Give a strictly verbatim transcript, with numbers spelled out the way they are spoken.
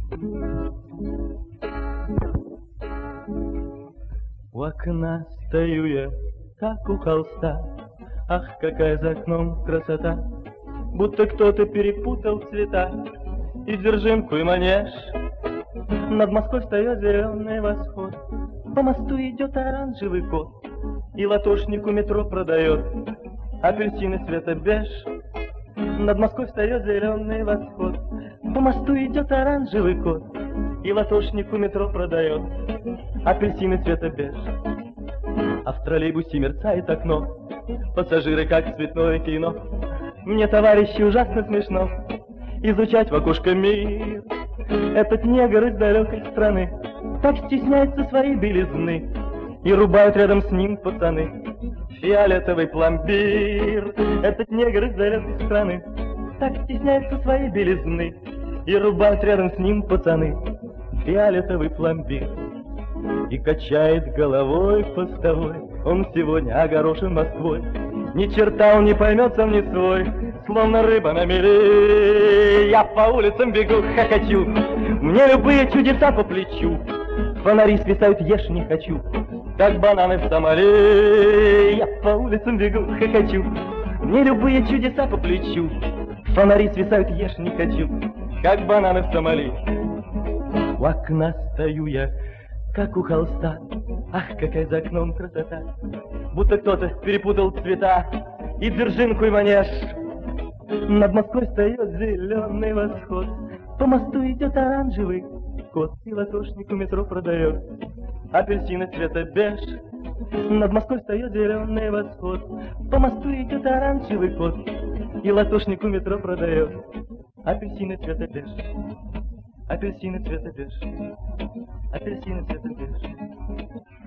У окна стою я, как у холста, ах, какая за окном красота! Будто кто-то перепутал цвета, и Дзержинку, и Манеж. Над Москвой встает зеленый восход, по мосту идет оранжевый кот, и латошнику метро продает апельсины цвета беж. Над Москвой встает зеленый восход, по мосту идет оранжевый кот, и латошнику метро продает апельсины цвета беж. А в троллейбусе мерцает окно, пассажиры как цветное кино. Мне, товарищи, ужасно смешно изучать в окошко мир. Этот негр из далекой страны так стесняется своей белизны, и рубают рядом с ним пацаны фиолетовый пломбир. Этот негр из далекой страны так стесняется своей белизны, и рубают рядом с ним пацаны фиолетовый пломбир. И качает головой постовой, он сегодня огорошен Москвой. Ни черта он не поймет сам не свой, словно рыба на мели. Я по улицам бегу, хохочу, мне любые чудеса по плечу. Фонари свисают, ешь не хочу, как бананы в Сомали. Я по улицам бегу, хохочу, мне любые чудеса по плечу. Фонари свисают, ешь не хочу, как бананы в Сомали. У окна стою я, как у холста, ах, какая за окном красота! Будто кто-то перепутал цвета, и Дзержинку, и Манеж. Над Москвой встает зеленый восход, по мосту идет оранжевый кот, и латошнику метро продает апельсины цвета беж. Над Москвой встает зеленый восход, по мосту идет оранжевый кот, и латошнику метро продает апельсины цвета беж. Апельсины цвета беж, апельсины цвета беж.